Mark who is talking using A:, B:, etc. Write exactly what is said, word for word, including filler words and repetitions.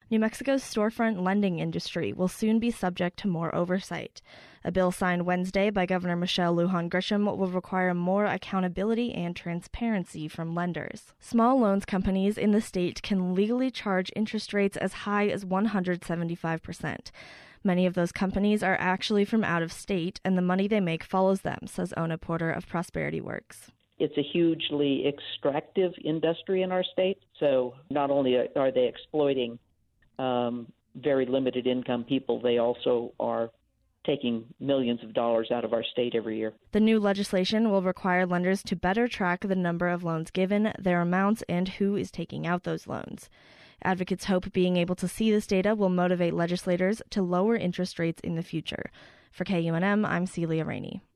A: New Mexico's storefront lending industry will soon be subject to more oversight. A bill signed Wednesday by Governor Michelle Lujan Grisham will require more accountability and transparency from lenders. Small loans companies in the state can legally charge interest rates as high as one hundred seventy-five percent. Many of those companies are actually from out of state, and the money they make follows them, says Ona Porter of Prosperity Works.
B: It's a hugely extractive industry in our state, so not only are they exploiting um, very limited income people, they also are taking millions of dollars out of our state every year.
A: The new legislation will require lenders to better track the number of loans given, their amounts, and who is taking out those loans. Advocates hope being able to see this data will motivate legislators to lower interest rates in the future. For K U N M, I'm Celia Rainey.